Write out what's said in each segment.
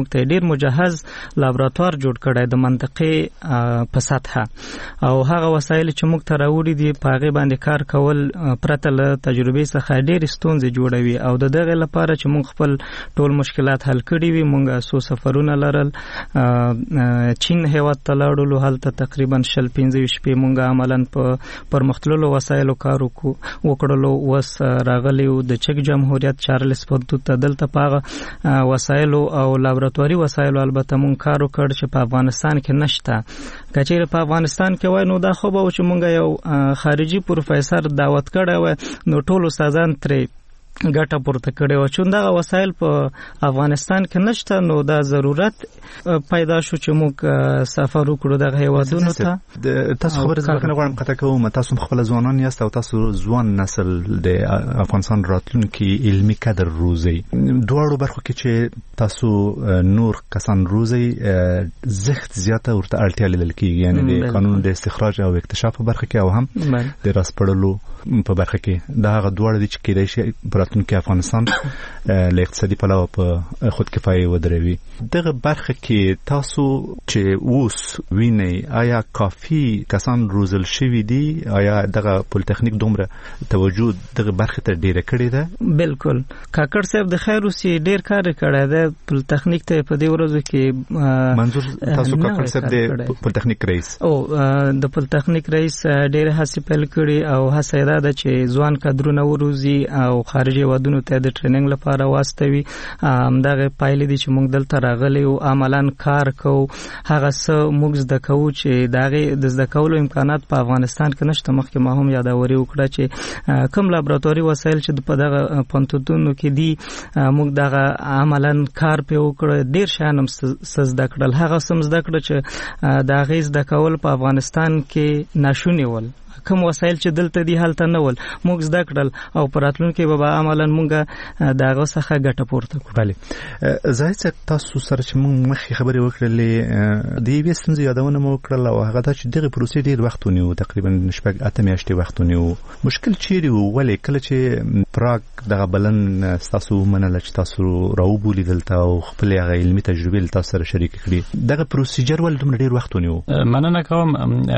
موږ ته ډیر مجهز لابراتوار جوړ کړی د منطقې په سطحه او هغه وسایل چې موږ ته راوړي دي په هغه باندې کار کول پرته له تجربې څخه ډیر ستونزې جوړوي او د دغه لپاره چې موږ خپل ټول مشکلات حل کړي وي موږ څو سفرونه لرل چین هیواد ته لاړو هلته تقریبا 15 شپې موږ عملاً په پرمختللو وسایلو کار وکړلو وس راغلیو د چک جمهوریت چارلز پونتو ته دلته پاغه وسایلو او لابراتواري وسایلو البته مونږ کار وکړ چې په افغانستان کې نشته کچېره په افغانستان کې وای نو دا خو به چې مونږ یو خارجي پروفیسور دعوت کړی و نو ټول استادان ترې ګټه پورته کړې و چې دا وسایل په افغانستان کې نشته نو دا ضرورت پیدا شو چې موږ سفر وکړو د هیوادونو ته تاسو خبره ځکه غواړم قطع کوم تاسو خپل ځوانان یاست او تاسو ځوان نسل د افغانستان راتلونکي علمي کادر روزي دوړو برخو کې چې تاسو نور کسان روزي زخت زیاته ورته اړتیا لیدل کیږي یعنی د قانون د استخراج او اکتشاف په برخه کې او هم د راسپړلو په برخه کې دا هغه دوړ دي چې کېدای شي راتلونکي افغانستان له اقتصادي پلوه په خود کفایي ودروي دغه برخه کې تاسو چې اوس ویني آیا کافي کسان روزل شوي دي آیا دغه پولیټیکنیک دومره توجه دغه برخه ته ډیره کړې ده بالکل کاکړ صاحب د خیر اوسې ډیر کار کړی دی پولیټیکنیک ته په دې ورځو کې منظور تاسو کاکړ صاحب د پولیټیکنیک رئیس او د پولیټیکنیک رئیس ډیر هڅې پیل کړي او هڅه ده چې ځوان کادرونه وروزي او خارجي ودونو ته د ټریننګ لپاره واستوي دغه پایلې دي چې موږ دلته راغلي او عملاً کار کوو هغه څه موږ زده کوو چې دغه د زده کولو امکانات په افغانستان کې نشته مخکې ما هم یادوري وکړه چې کوم لابراتواري وسایل چې په دغه پونتونو کې دي موږ دغه عملاً کار په وکړه ډیر شان هم زده کړل هغه سم زده کړ چې دغه زده کول په افغانستان کې ناشونی ول کوم وسایل چې دلته دی هلته نه ول موږ زده کړل او پراتلونکي به عملاً موږ دغه څخه ګټه پورته کړو. بله زاهد تاسو سره چې موږ مخکې خبرې وکړلې د یوې ستونزې یادونه مو وکړل او هغه دا چې دغه پروسې ډېر وخت ونیو تقریبا 8 میاشتې وخت ونیو مشکل چیرې و ولې کله چې پراګ دغه بلن تاسو منل چې تاسو راوبولې دلته او خپل هغه علمي تجربې تاسو سره شریک کړې دغه پروسیجر ول دومره ډېر وخت ونیو مننه کوم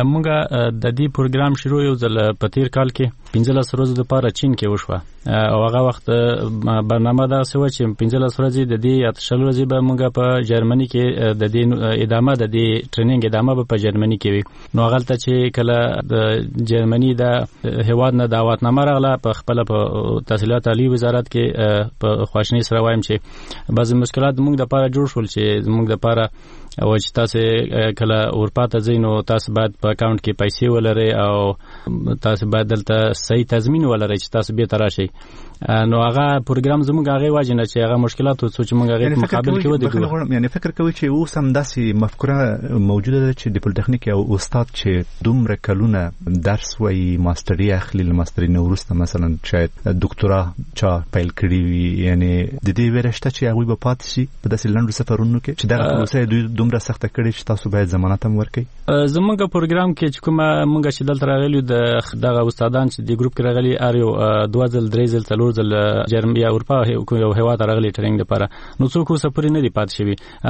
موږ د دې پروګرام شروع یو ځل په تیر کال کې 15 ورځې لپاره چین کې وشوه او هغه وخت برنامه دا سوه چې 15 ورځې د دې اتشل ورځې به موږ په جرمني کې د دې ادامه د دې ټریننګ ادامه به په جرمني کې وي نو غلطه چې کله د جرمني د هواد نه دعوتنامه راغله په خپل په تحصیلات عالی وزارت کې په خواشنی سره وایم چې بعضی مشکلات موږ د لپاره جوړ شول چې موږ د لپاره او چې تاسو کله اروپا ته ځئ نو تاسو باید په اکاونټ کې پیسې ولرئ او تاسو باید دلته صحیح تضمین ولرئ چې تاسو به تراشئ نو هغه پروګرام زموږ هغه واجنه چې هغه مشکلات او چې موږ هغه مقابل کې ودی یعنی فکر کوي چې اوس هم داسې مفکوره موجوده ده چې د پولیټیکنیک او استاد چې دومره کلونه درس وایي ماستری اخلي ماستری نو ورسته مثلا شاید دکتورا چا پیل کړی وي یعنی د دې ورشته چې هغه به پاتې شي په داسې لنډو سفرونو کې چې دا پروسه دوی دومره سخته کړي چې تاسو باید ضمانت هم ورکړئ زموږ پروګرام کې چې کومه موږ چې دلته راغلي دغه استادان چې د ګروپ کې راغلي اریو 2 ځل 3 ځل څلور ځل جرمني یا اروپا یو هیواد راغلي ټریننګ لپاره نو څوک اوس پرې نه دی پات شوی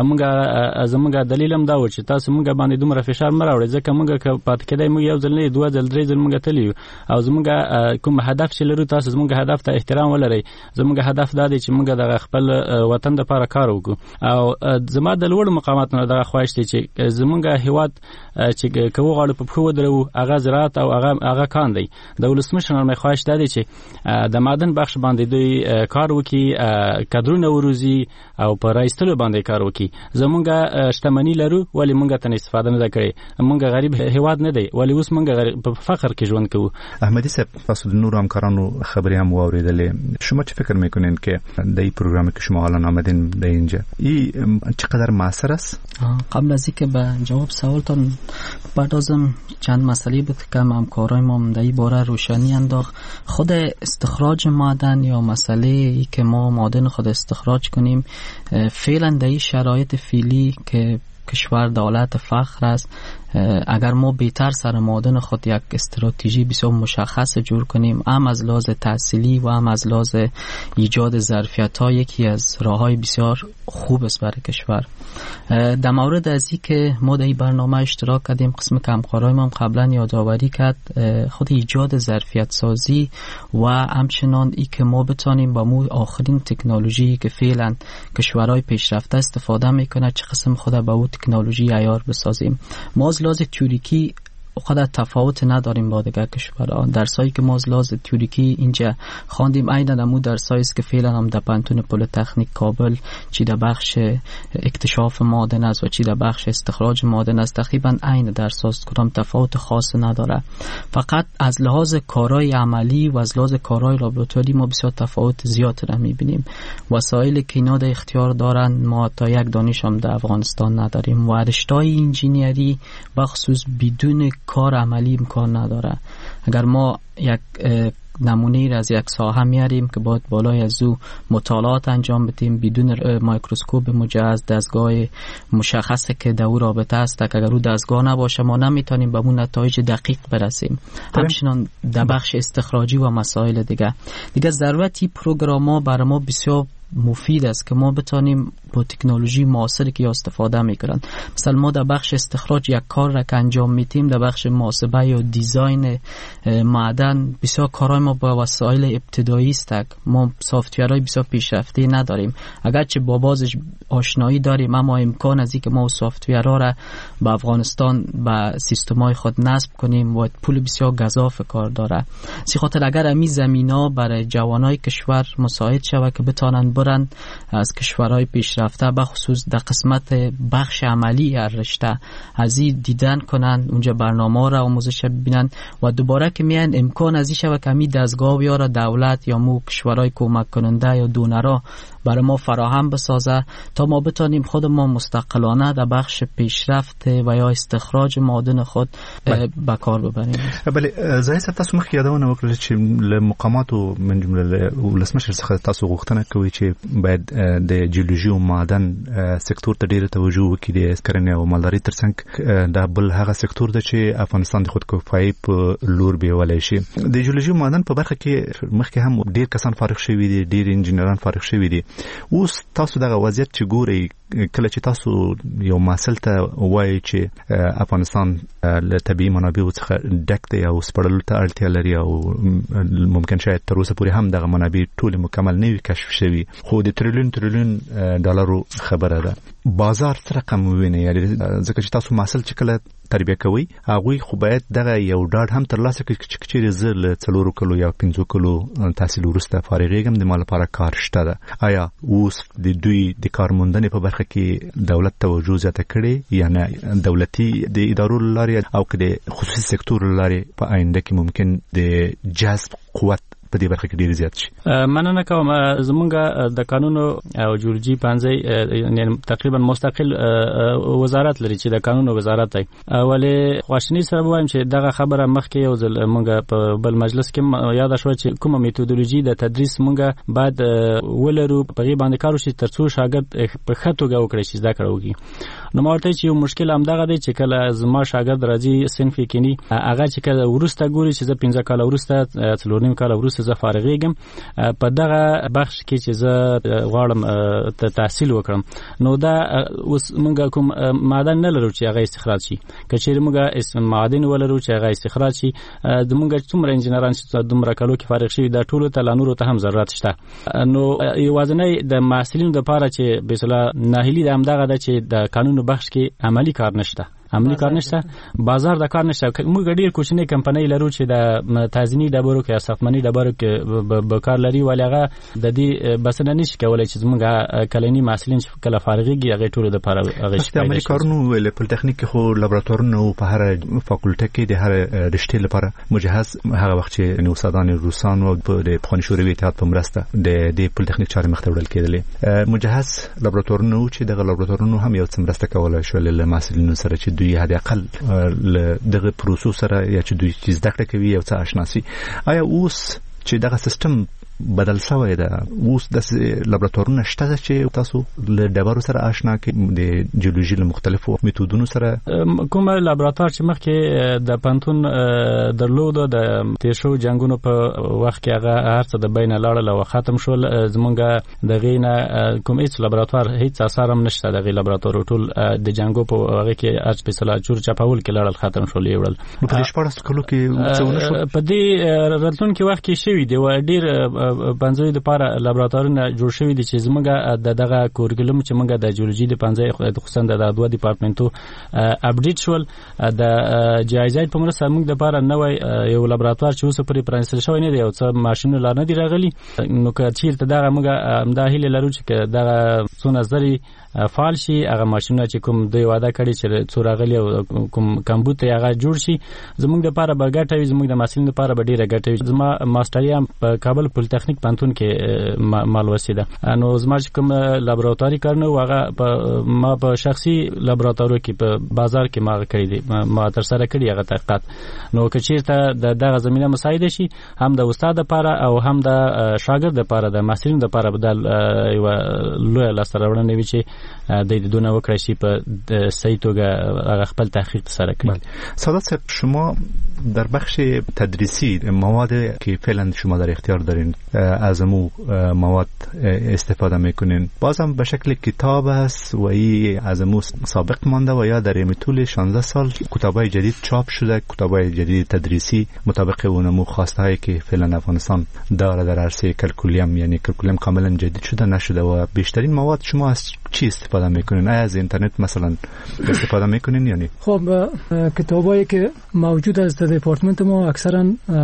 موږ زموږ دلیل هم دا و چې تاسو موږ باندې دومره فشار مراوړئ ځکه موږ پات کېدای موږ یو ځل نه 2 ځل 3 ځل موږ تلیو او زموږ کوم هدف چې لرو تاسو زموږ هدف ته احترام ولرئ زموږ هدف دا دی چې موږ د خپل وطن لپاره کار وکړو او زما د لوړ مقامات نه دا خواهش دی چې زموږ هیواد چې کوو غاړه په خو درو هغه زراعت او هغه کان دی د ولسمشر مې خواهش دی چې د معدن بخش باندې دوی کار وکي کادرونه وروزي او په راستلو باندې کار وکي زمونږ شتمنی لرو ولی مونږ ته استفاده نه کړي مونږ غریب هیواد نه دی ولی اوس مونږ په فقر کې ژوند کوو احمدی صاحب تاسو د نور همکارانو خبری هم واوریدلې شما چه فکر میکنین که در این پروگرامی که شما الان آمدین به اینجا این چقدر موثر است؟ قبل از اینکه به جواب سوالتون بپردازم چند مسئله بود که همکارای ما در این باره روشنی انداخت خود استخراج معدن یا مسئله ای که ما معدن خود استخراج کنیم فعلا در این شرایط فعلی که کشور دولت فقر است اگر ما بهتر سر معادن خود یک استراتژی بسیار مشخص جور کنیم، هم از لحاظ تحصیلی و هم از لحاظ ایجاد ظرفیت‌ها، یکی از راه‌های بسیار خوب است برای کشور. در مورد از این که ما در این برنامه اشتراک کردیم، قسم که همکارای ما قبلا یادآوری کرد، خود ایجاد ظرفیت سازی و همچنان ای که ما بتانیم با مو آخرین تکنولوژی که فعلا کشورهای پیشرفته استفاده میکنه چه قسم خود با او تکنولوژی عیار بسازیم. ما از لحاظ تئوریکی خود تفاوت نداریم با دیگر کشورها. درسایی که ما از لحاظ تئوریکی اینجا خواندیم عیناً همون درسایی است که فعلا هم در پانتون پلی‌تکنیک کابل چی در بخش اکتشاف معادن است و چی در بخش استخراج معادن است، تقریبا عین درس است، کدام تفاوت خاص نداره. فقط از لحاظ کارهای عملی و از لحاظ کارهای لابراتواری ما بسیار تفاوت زیاد را می‌بینیم. وسایلی که اینا در اختیار دارن ما تا یک دانش هم در افغانستان نداریم و رشته‌های انجینیری بخصوص بدون کار عملی امکان نداره. اگر ما یک نمونه را از یک ساحه میاریم که باید بالای از او مطالعات انجام بدیم بدون میکروسکوپ مجهز، دستگاه مشخصه که در او رابطه است، که اگر او دستگاه نباشه ما نمیتونیم به اون نتایج دقیق برسیم. همچنان در بخش استخراجی و مسائل دیگه ضرورتی پروگرام‌ها برای ما بسیار مفید است که ما بتانیم با تکنولوژی معاصری که استفاده میکنن. مثلا ما در بخش استخراج یک کار را که انجام میدیم در بخش محاسبه یا دیزاین معدن بسیار کارهای ما با وسایل ابتدایی است. ما سافتورهای بسیار پیشرفته نداریم، اگرچه با بازش آشنایی داریم اما امکان از اینکه ما سافتورها را به افغانستان به سیستم‌های خود نصب کنیم و پول بسیار گزاف کار داره. سی خاطر اگر همین زمینا برای جوانای کشور مساعد شود که بتانن برن از کشورهای پیشرفته به خصوص در قسمت بخش عملی هر رشته از این دیدن کنن، اونجا برنامه را آموزش ببینن و دوباره که میان امکان از این شود که همین دستگاه بیاره دولت یا مو کشورهای کمک کننده یا دونرها برای ما فراهم بسازه تا ما بتانیم خود ما مستقلانه در بخش پیشرفت و یا استخراج معادن خود به کار ببریم. بله زاهد صاحب تاسو مخکې یادونه وکړه چې له مقاماتو من جمله ولسمشر څخه تاسو غوښتنه کوي چې باید د جیولوژي او معدن سکتور ته ډیره توجه وکړي د کرنې او مالدارۍ ترڅنګ دا بل هغه سکتور دی چې افغانستان د خودکفایۍ په لور بیولای شي. د جیولوژي او معدن په برخه کې مخکې هم ډیر کسان فارغ شوي دي، ډیر انجینران فارغ شوي دي. اوس تاسو دغه وضعیت چې ګورئ کله چې تاسو یو محصل ته وایي چې افغانستان له طبیعي منابعو څخه ډک دی او سپړلو ته اړتیا لري او ممکن شاید تر اوسه پورې هم دغه منابع ټول مکمل نه وي کشف شوي، خو د تریلیون ډالرو خبره ده. بازار څه رقم ویني؟ یعنی ځکه چې تاسو محصل چې کله تربیه کوي هغوی خو باید دغه یو ډاډ هم ترلاسه کړي چې چیرې زه له 4 کلو یا 5 کلو تحصیل وروسته فارغېږم د ما لپاره کار شته ده. آیا اوس د دوی د کارموندنې په برخه کې دولت توجه زیاته کړې یا نه؟ دولتي د ادارو لارې او که د خصوصي سکتور لارې په آینده کې ممکن د جذب قوت په دې برخه کې ډیر زیات شي؟ مننه کوم. زمونږ د قانون او جیولوژي پانځي تقریبا مستقل وزارت لري چې د قانون وزارت دی. ولی خواشنی سره وایم چې دغه خبره مخکې یو ځل مونږ په بل مجلس کې یاد شو چې کومه میتودولوژي د تدریس مونږ بعد ولرو په غي باندې کار وشي ترڅو شاګرد په خطو غو کړی چې زده کړو. نو مارته چې یو مشکل هم دغه دی چې کله زما شاګرد راځي صنف کې ني هغه چې کله ورسته ګوري چې زه 15 کال ورسته 4 کال ورسته زه فارغېږم په دغه بخش کې چې زه غواړم تحصیل وکړم، نو دا اوس مونږ کوم معدن نه لرو چې هغه استخراج شي. کچېر مونږ معدن ولرو چې هغه استخراج شي، د مونږ څومره انجنیران چې دومره کالو کې فارغ شي دا ټول ته لانورو ته هم ضرورت شته. نو یوازنی د محصلینو لپاره چې بسلا ناهیلی د همدغه د چې د قانون بخش کې عملی کار نشته، بازار د کار نشته. موږ ډیر کوچنی کمپنۍ لرو چې د تازنی ډبرو کې ساختماني ډبرو کې به کار لري، ولی هغه د دې بسنه نشي کولای چې موږ کلنی محصلین کله فارغيږي هغه ټول د لپاره هغه شي. عملي کارونو ول پولیټکنیک خو لابراتوارونو په هر فاکولټه کې د هر رشتې لپاره مجهز هغه وخت چې نو استادان روسان او د پخوانی شوروي اتحاد په مرسته د پولیټکنیک چارې مخ ته وړل کېدل. مجهز لابراتوارونو چې دغه لابراتوارونو هم یو څه مرسته کولای شو له محصلینو سره چې دوی هدا اقل دغه پروسو سره یا چې دوی چې زده کړه کوي او څه آشناسي. آیا اوس چې دغه سیستم بدل شوی ده. اوس د لابراتوارونو شته چې تاسو له ډبرو سره آشنا کې د جیولوژي له مختلفو میتودونو سره کوم لابراتوار چې مخکې د پانتون درلود د تیشو جنگونو په وخت کې هغه هرڅه د بین لاړل او ختم شول. زمونږ د غینه کوم هیڅ لابراتوار هیڅ اثر هم نشته. د غی لابراتوار ټول د جنگو په هغه کې اچ په سلا چور چپاول کې لاړل ختم شول یوړل. په دې شپږ کلو کې څونه شو په دې راتلون کې وخت کې شوی دی و ډیر پنځوي د لپاره لابراتوارونه جوړ شوی دي چې زمونږ دغه کورګلم چې موږ د جیولوژي د پنځه خصوصا د دوه ډپارټمنټو اپډیټ شول. د جایزې په مرسته موږ د لپاره نوې یو لابراتوار چې اوس پرې پرانستل شوی نه دی او څه ماشینونه لا نه دی راغلي. نو که چیرته دغه موږ همدا هیله لرو چې دغه څونه زری فعال شي هغه ماشینونه چې کوم دوی وعده کړی چې څو راغلي او کوم کمبوت هغه جوړ شي زموږ د لپاره به ګټه وي. زموږ د محصلینو لپاره به ډیره ګټه وي. زما ماستریا په کابل پولیټیکنیک پانتون کې مال وسیده. نو زما چې کوم لابراتواري کارونه هغه ما په شخصي لابراتوار کې په بازار کې ما کړی دي ما تر سره کړی هغه تحقیقات. نو که چیرته دغه زمينه مساعده شي هم د استاد لپاره او هم د شاګرد لپاره د محصلینو لپاره بدل یو لوی لاسته وي چې د دونه وکړی شي په صحیح توګه خپل تحقیق سره کړی. سعادت صاحب شما در بخش تدریسی مواد که فعلا شما در اختیار دارین از مو مواد استفاده میکنین بازم به شکل کتاب است و ای از مو سابق مانده و یا در طول 16 سال کتابای جدید چاپ شده کتابای جدید تدریسی مطابق اونمو خواسته هایی که فعلا افغانستان داره در عرصه کلکولیم یعنی کلکولیم کاملا جدید شده نشده و بیشترین مواد شما از چی استفاده میکنین؟ از اینترنت مثلا استفاده میکنین یعنی؟ خب کتابایی که موجود است در دپارتمنت ما اکثرا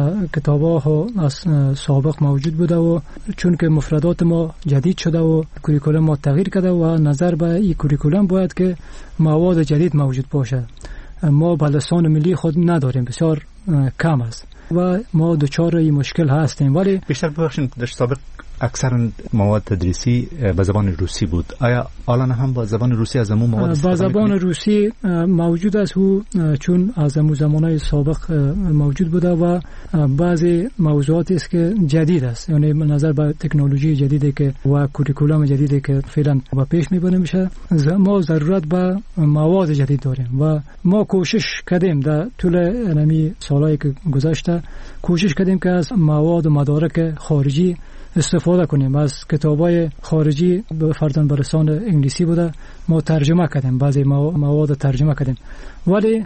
کتاب‌ها از سابق موجود بوده و چون که مفردات ما جدید شده و کوریکولم ما تغییر کرده و نظر به این کوریکولم باید که مواد جدید موجود باشه. ما به لسان ملی خود نداریم بسیار کم است و ما دچار این مشکل هستیم. ولی بیشتر ببخشید در سابق اکثرا مواد تدریسی به زبان روسی بود. آیا الان هم با زبان روسی از همون مواد با زبان روسی موجود است و چون از همون زمانهای سابق موجود بوده و بعضی موضوعاتی است که جدید است یعنی نظر به تکنولوژی جدیدی که و کوریکولم جدیدی که فعلا با پیش میبره میشه ما ضرورت به مواد جدید داریم و ما کوشش کردیم در طول اینمی سالایی که گذشته کوشش کردیم که از مواد و مدارک خارجی استفاده کنیم. از کتابای خارجی به فرضاً به لسان انگلیسی بوده ما ترجمه کردیم بعضی مواد ترجمه کردیم ولی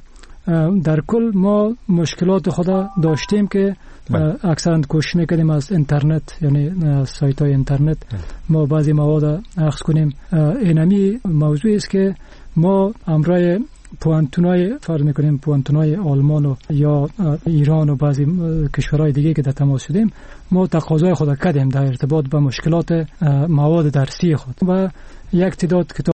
در کل ما مشکلات خود داشتیم که اکثرا کوشش میکردیم از اینترنت یعنی سایت های اینترنت ما بعضی مواد اخذ کنیم. اینمی موضوعی است که ما امرای پوانتونای فرض میکنیم پوانتونای آلمان و یا ایران و بعضی کشورهای دیگه که در تماس شدیم ما تقاضای خود کردیم در ارتباط با مشکلات مواد درسی خود و یک تعداد کتاب